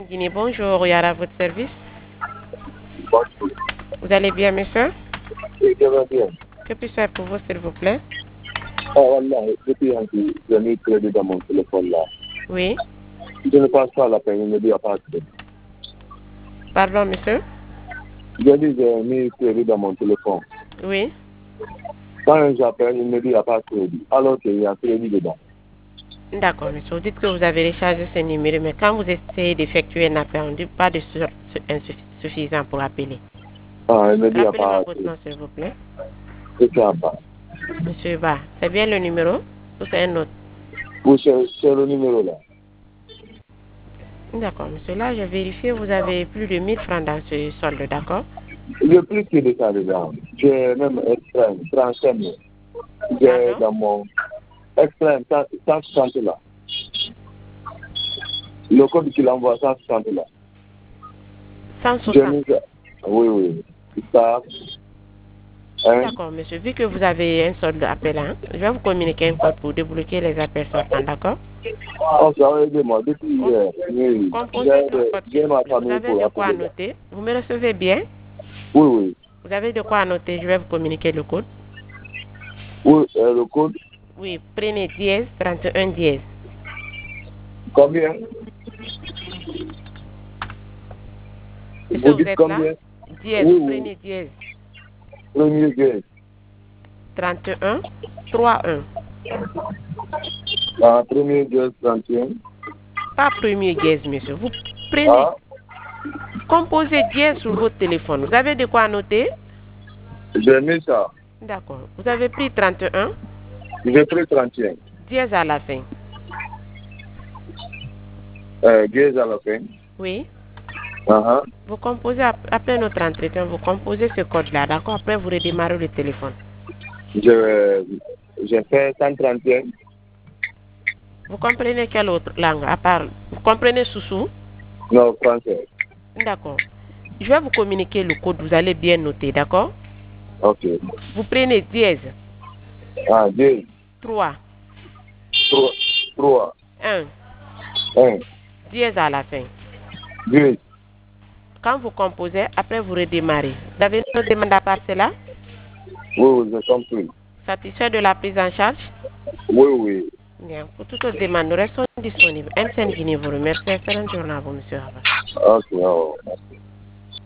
Guinée, bonjour, Yara, à votre service. Bonjour. Vous allez bien, monsieur? Oui, je vais bien. Que puis-je faire pour vous, s'il vous plaît? Ah, voilà, depuis un coup, j'ai mis crédit dans mon téléphone là. Oui. Je ne passe pas la peine, il me dit à pas de crédit. Pardon, monsieur? J'ai dit, j'ai mis crédit dans mon téléphone. Oui. Quand j'appelle, il me dit, il n'y a pas de crédit. Alors qu'il y a crédit dedans. D'accord, monsieur. Vous dites que vous avez rechargé ce numéro, mais quand vous essayez d'effectuer un appel, on ne dit pas de insuffisant pour appeler. Ah, il me dit, il n'y a Rappelez-moi pas de votre crédit. nom, s'il vous plaît. C'est ça, pas. Monsieur Ba, c'est bien le numéro ou c'est un autre? Oui, c'est le numéro là. D'accord, monsieur. Là, j'ai vérifié, vous avez plus de 1000 francs dans ce solde, d'accord? J'ai plus que de ça dedans. J'ai même extrême, 35 000. J'ai Pardon? dans mon extrême, 160 là. Le code qu'il envoie, 160 là. 160. Oui, oui. Ça, hein? D'accord, monsieur. Vu que vous avez un solde appelant, je vais vous communiquer un code pour débloquer les appels sortants, d'accord? Oh, ça va aider moi depuis hier. Oui, Composez ce code, s'il j'ai vous ma plaît. Vous famille avez pour de quoi appeler là. noter? Vous me recevez bien? Oui, oui. Vous avez de quoi noter? Je vais vous communiquer le code. Oui, le code, Oui, prenez dièse 31 dièse. combien? Monsieur, Vous vous dites êtes là? combien? Dièse, Oui, oui. prenez dièse Premier gay. 31 31. Ah, premier gay, 31. Pas premier dièse, monsieur. Vous prenez, Ah, composez dièse sur votre téléphone. Vous avez de quoi noter? j'ai mis ça. D'accord. Vous avez pris 31 J'ai pris 31. dièse à la fin. Gay à la fin. Oui. Ah, Vous composez, après notre entretien, vous composez ce code-là, d'accord? Après, vous redémarrez le téléphone. j'ai fait 131. Vous comprenez quelle autre langue à part? Vous comprenez Soussou? Non, français. D'accord. Je vais vous communiquer le code, vous allez bien noter, d'accord? Ok. Vous prenez dièse Ah, gay. 3 3. 1 1. dièse à la fin. Gay. Quand vous composez, après vous redémarrez. Vous avez une autre demande à part cela? Oui, oui, j'ai compris. Satisfait de la prise en charge? Oui, oui. Bien. Pour toute autre demande, nous restons disponibles. MCN Guinée vous remercie. Excellente journée à vous, monsieur. Au revoir. Ok, oh, merci.